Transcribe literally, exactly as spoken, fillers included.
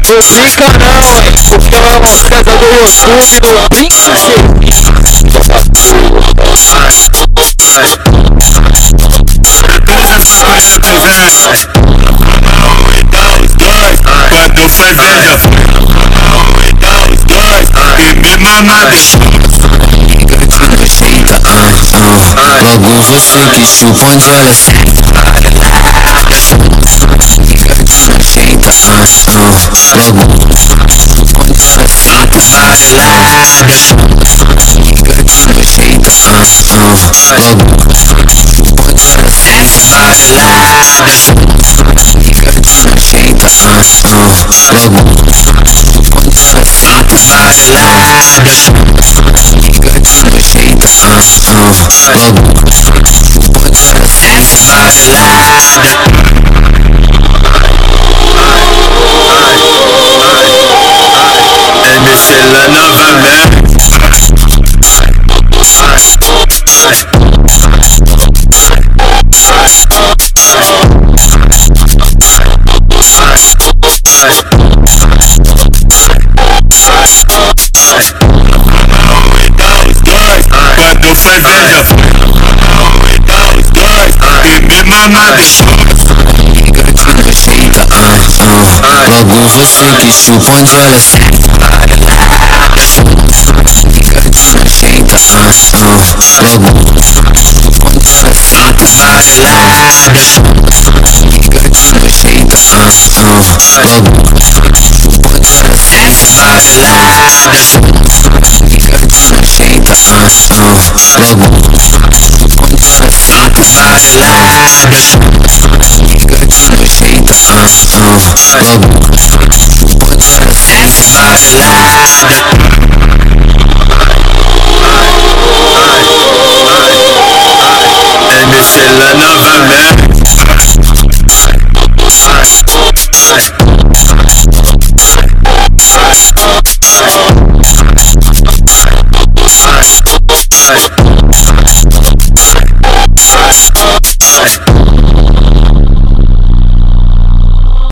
Não fica não, hein, porque ela é uma casa do YouTube do Príncipe. Quando foi ver já foi e me mamava. Logo você que chupa onde ela senta. Logo onde ela senta. Logo onde ela senta. M C lá novamente. Quando foi ver já foi e me mamava. Logo você que chupa onde ela senta. Logo onde ela senta. Logo onde ela senta. Logo onde ela M C lá novamente. Hey.